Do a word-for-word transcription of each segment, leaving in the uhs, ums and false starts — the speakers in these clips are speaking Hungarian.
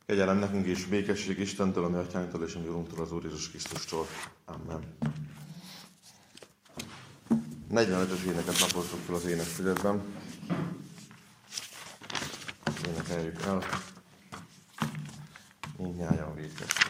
Kegyelem nekünk és békesség Istentől, ami atyánktól és ami Urunktól, az Úr Jézus Krisztustól. Amen. negyvenötös éneket lapoztuk fel az énekfüzetben. Énekeljük el. Mindnyájan védkeztek.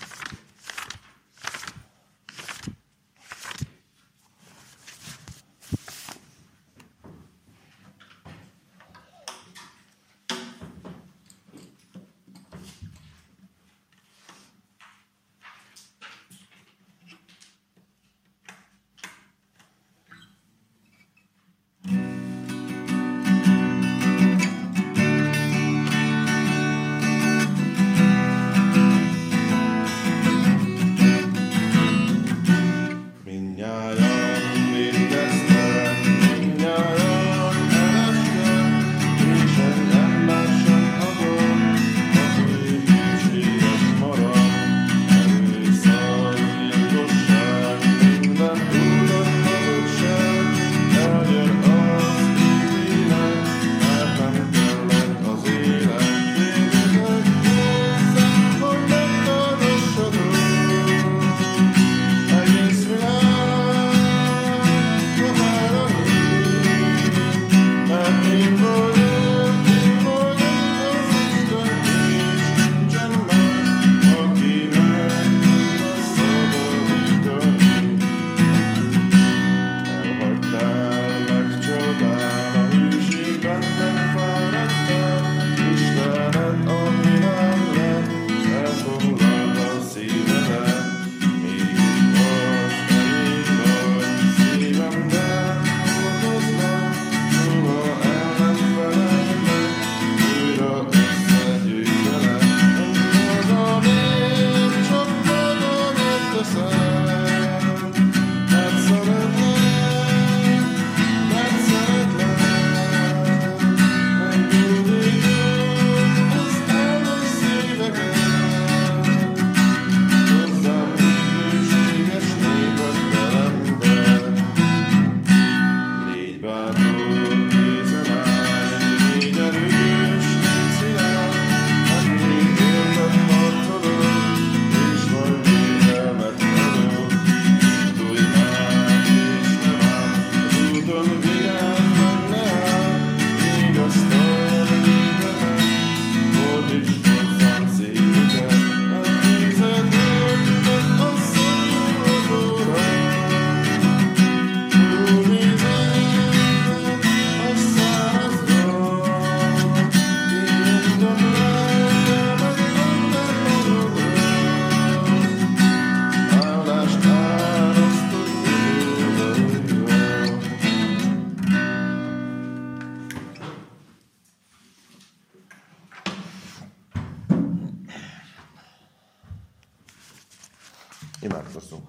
Imádkozzunk.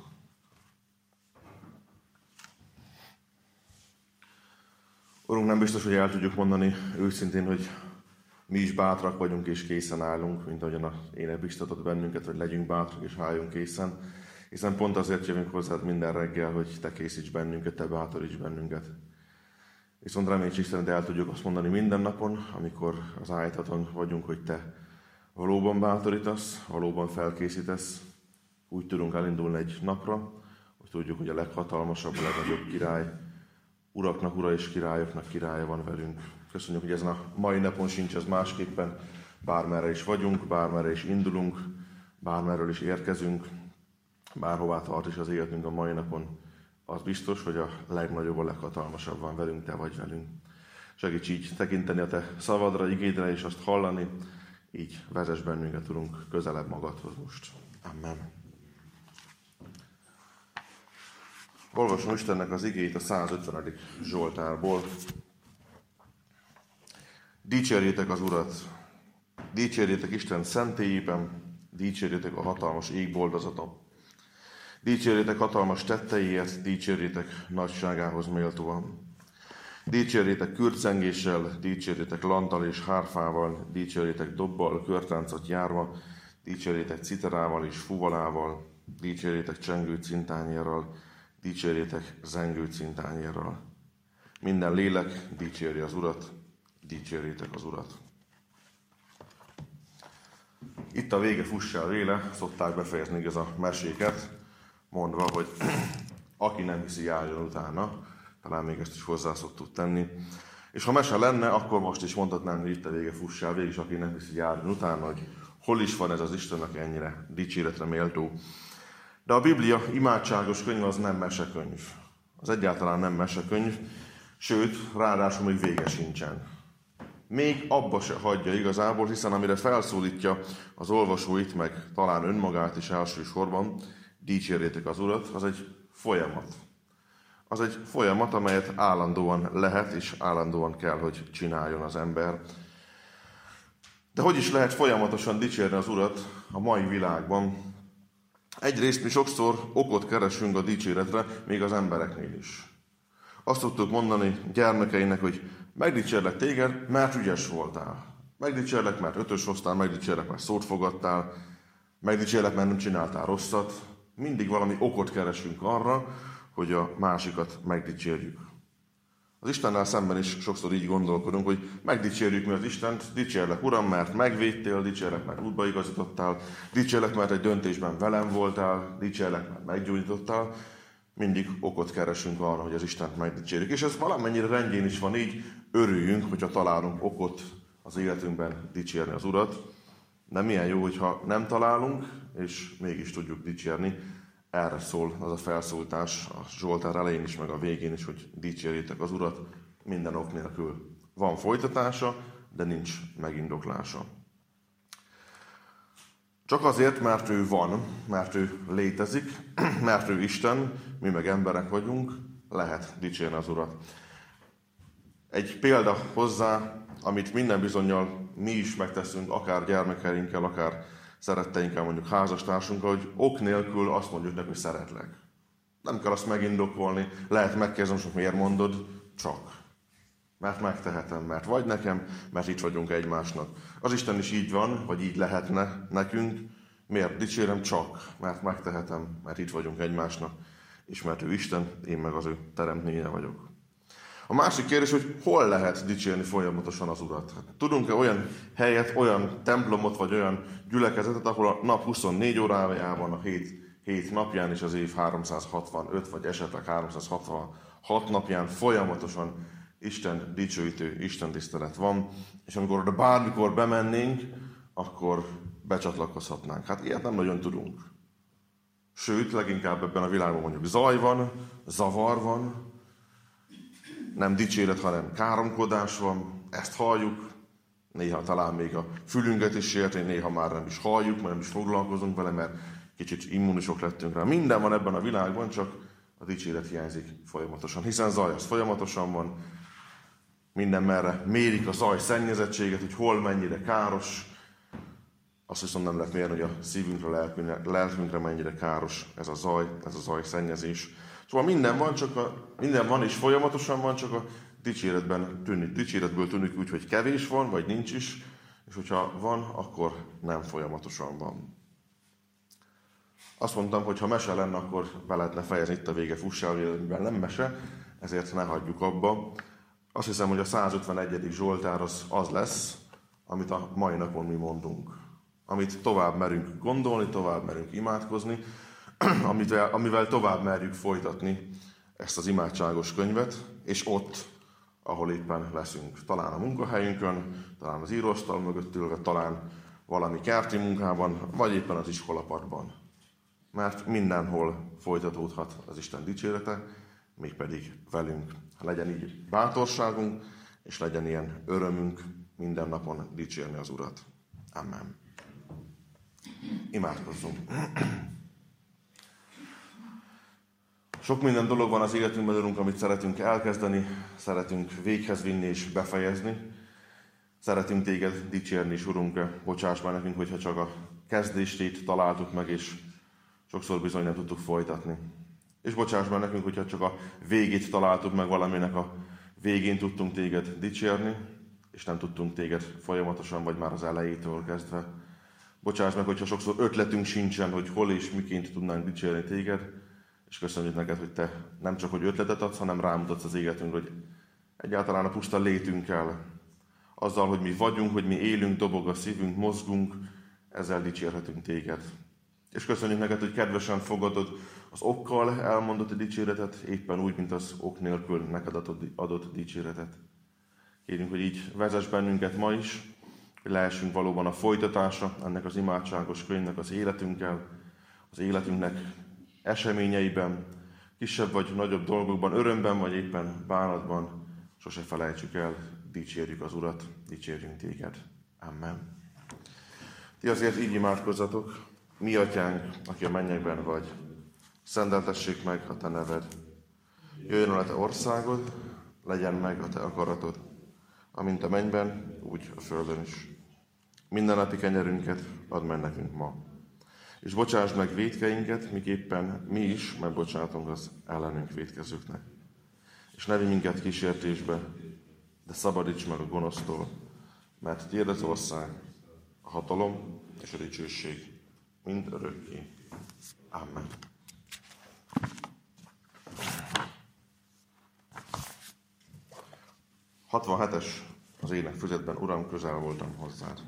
Urunk, nem biztos, hogy el tudjuk mondani őszintén, hogy mi is bátrak vagyunk és készen állunk, mint ahogyan az ének biztatott bennünket, hogy legyünk bátrak és álljunk készen. Hiszen pont azért jövünk hozzád minden reggel, hogy te készíts bennünket, te bátoríts bennünket. Viszont reméljük Isten, de el tudjuk azt mondani minden napon, amikor az ájtaton vagyunk, hogy te valóban bátorítasz, valóban felkészítesz. Úgy tudunk elindulni egy napra, hogy tudjuk, hogy a leghatalmasabb, a legnagyobb király, uraknak ura és királyoknak királya van velünk. Köszönjük, hogy ezen a mai napon sincs ez másképpen. Bármerre is vagyunk, bármerre is indulunk, bármerről is érkezünk, bárhová tart is az életünk a mai napon. Az biztos, hogy a legnagyobb, a leghatalmasabb van velünk, te vagy velünk. Segíts így tekinteni a te szavadra, igédre, és azt hallani, így vezess bennünket, Urunk, közelebb magadhoz most. Amen. Olvasom Istennek az igéit a százötvenedik Zsoltárból. Dicsérjétek az Urat, dicsérjétek Isten szentélyében, dicsérjétek a hatalmas égboldozaton. Dicsérjétek hatalmas tetteiért, dicsérjétek nagyságához méltóan. Dicsérjétek kürcengéssel, dicsérjétek lantal és hárfával, dicsérjétek dobbal, körtáncot járva, dicsérjétek citerával és fuvalával, dicsérjétek csengő cintányérral, dicsérjétek zengő cintányérral. Minden lélek dicsérje az Urat, dicsérjétek az Urat. Itt a vége, fuss el véle, szokták befejezni ez a meséket, mondva, hogy aki nem hiszi, járjon utána. Talán még ezt is hozzá szoktuk tenni. És ha mese lenne, akkor most is mondhatnánk, hogy itt a vége, fuss el, végig is aki nem hiszi, járjon utána, hogy hol is van ez az Isten, aki ennyire dicséretre méltó. De a Biblia imádságos könyv az nem mesekönyv. Az egyáltalán nem mesekönyv, sőt, ráadásul még vége sincsen. Még abba se hagyja igazából, hiszen amire felszólítja az olvasóit, meg talán önmagát is elsősorban, dicsérjétek az Urat, az egy folyamat. Az egy folyamat, amelyet állandóan lehet és állandóan kell, hogy csináljon az ember. De hogy is lehet folyamatosan dicsérni az Urat a mai világban? Egyrészt mi sokszor okot keresünk a dicséretre, még az embereknél is. Azt tudtuk mondani gyermekeinek, hogy megdicsérlek téged, mert ügyes voltál. Megdicsérlek, mert ötös hoztál, megdicsérlek, mert szót fogadtál, megdicsérlek, mert nem csináltál rosszat. Mindig valami okot keresünk arra, hogy a másikat megdicsérjük. Az Istennel szemben is sokszor így gondolkodunk, hogy megdicsérjük mi az Istent, dicsérlek Uram, mert megvédtél, dicsérlek, mert útba igazítottál, dicsérlek, mert egy döntésben velem voltál, dicsérlek, mert meggyógyítottál. Mindig okot keresünk arra, hogy az Istent megdicsérjük. És ez valamennyire rendjén is van így, örüljünk, hogyha találunk okot az életünkben dicsérni az Urat. De milyen jó, hogyha nem találunk, és mégis tudjuk dicsérni. Erre szól az a felszólítás a Zsoltár elején is, meg a végén is, hogy dicsérjétek az Urat minden ok nélkül. Van folytatása, de nincs megindoklása. Csak azért, mert ő van, mert ő létezik, mert ő Isten, mi meg emberek vagyunk, lehet dicsérni az Urat. Egy példa hozzá, amit minden bizonnyal mi is megteszünk, akár gyermekeinkkel, akár szeretteinkkel, mondjuk házastársunkkal, hogy ok nélkül azt mondjuk neki, hogy szeretlek. Nem kell azt megindokolni, lehet megkérdezem, hogy miért mondod, csak. Mert megtehetem, mert vagy nekem, mert itt vagyunk egymásnak. Az Isten is így van, vagy így lehetne nekünk. Miért dicsérem? Csak, mert megtehetem, mert itt vagyunk egymásnak, és mert ő Isten, én meg az ő teremtménye vagyok. A másik kérdés, hogy hol lehet dicsérni folyamatosan az Urat? Tudunk-e olyan helyet, olyan templomot, vagy olyan gyülekezetet, ahol a nap huszonnégy órájában, a hét, hét napján és az év háromszázhatvanöt, vagy esetleg háromszázhatvanhat napján folyamatosan Isten dicsőítő, Isten tisztelet van, és amikor oda bármikor bemennénk, akkor becsatlakozhatnánk. Hát ilyet nem nagyon tudunk. Sőt, leginkább ebben a világban mondjuk zaj van, zavar van, nem dicséret, hanem káromkodás van, ezt halljuk, néha talán még a fülünket is sérti, néha már nem is halljuk, mert nem is foglalkozunk vele, mert kicsit immunisok lettünk rá. Minden van ebben a világban, csak a dicséret hiányzik folyamatosan, hiszen zaj az folyamatosan van, minden merre mérik a zaj szennyezettséget, hogy hol mennyire káros. Azt viszont nem lehet mérni, hogy a szívünkre, lelkünkre, lelkünkre mennyire káros ez a zaj, ez a zaj szennyezés. Szóval minden van, csak a, minden van és folyamatosan van, csak a dicséretben tűnik. Dicséretből tűnik úgy, hogy kevés van, vagy nincs is, és hogyha van, akkor nem folyamatosan van. Azt mondtam, hogy ha mese lenne, akkor be lehetne fejezni itt a vége, fuss el, mivel nem mese, ezért ne hagyjuk abba. Azt hiszem, hogy a százötvenegyedik Zsoltár az, az lesz, amit a mai napon mi mondunk. Amit tovább merünk gondolni, tovább merünk imádkozni, amivel, amivel tovább merjük folytatni ezt az imádságos könyvet, és ott, ahol éppen leszünk. Talán a munkahelyünkön, talán az íróasztal mögött ülve, talán valami kerti munkában, vagy éppen az iskolapadban. Mert mindenhol folytatódhat az Isten dicsérete, mégpedig velünk. Legyen így bátorságunk, és legyen ilyen örömünk minden napon dicsérni az Urat. Amen. Imádkozzunk. Sok minden dolog van az életünkben, Urunk, amit szeretünk elkezdeni, szeretünk véghez vinni és befejezni. Szeretünk Téged dicsérni is, Urunk, bocsáss már nekünk, hogyha csak a kezdését találtuk meg, és sokszor bizony nem tudtuk folytatni. És bocsáss már nekünk, hogyha csak a végét találtuk meg valaminek, a végén tudtunk Téged dicsérni, és nem tudtunk Téged folyamatosan, vagy már az elejétől kezdve. Bocsáss meg, hogyha sokszor ötletünk sincsen, hogy hol és miként tudnánk dicsérni Téged, és köszönjük neked, hogy Te nem csak hogy ötletet adsz, hanem rámutatsz az életünkre, hogy egyáltalán a puszta létünkkel, azzal, hogy mi vagyunk, hogy mi élünk, dobog a szívünk, mozgunk, ezzel dicsérhetünk téged. És köszönjük neked, hogy kedvesen fogadod az okkal elmondott dicséretet, éppen úgy, mint az ok nélkül neked adott, adott dicséretet. Kérjünk, hogy így vezess bennünket ma is, hogy lehessünk valóban a folytatása ennek az imádságos könyvnek az életünkkel, az életünknek eseményeiben, kisebb vagy nagyobb dolgokban, örömben vagy éppen bánatban, sose felejtsük el, dicsérjük az Urat, dicsérjünk téged. Amen. Ti azért így imádkozzatok: mi atyánk, aki a mennyekben vagy, szenteltessék meg a te neved. Jöjjön a te országod, legyen meg a te akaratod, amint a mennyben, úgy a földön is. Mindennapi kenyerünket add meg nekünk ma, és bocsásd meg vétkeinket, miképpen mi is megbocsátunk az ellenünk vétkezőknek. És ne vigy minket kísértésbe, de szabadíts meg a gonosztól, mert tiéd az ország, a hatalom és a dicsőség mind örökké. Amen. hatvanhetes az énekfüzetben, Uram, közel voltam hozzád.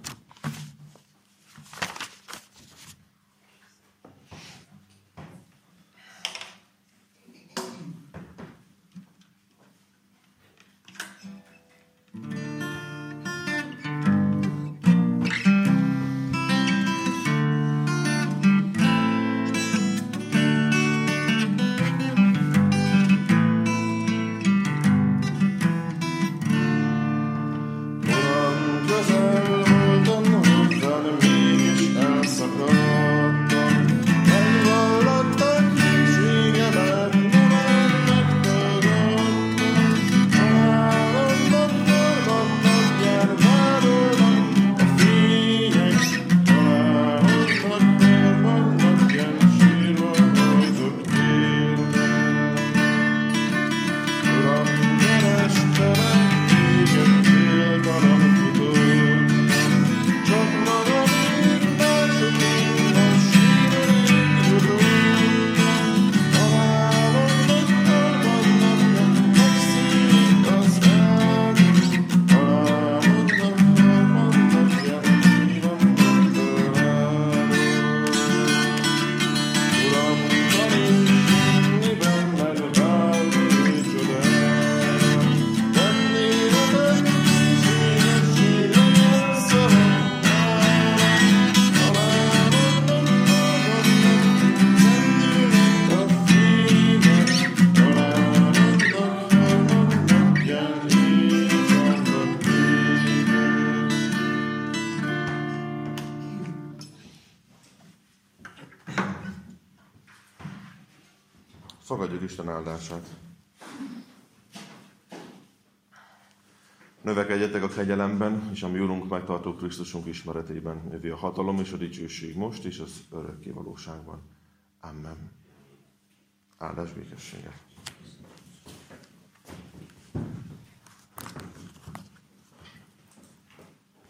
Fogadjuk Isten áldását. Növekedjetek a kegyelemben, és a mi Urunk megtartó Krisztusunk ismeretében, övé a hatalom és a dicsőség most és az örökké valóságban. Amen. Áldás békességet.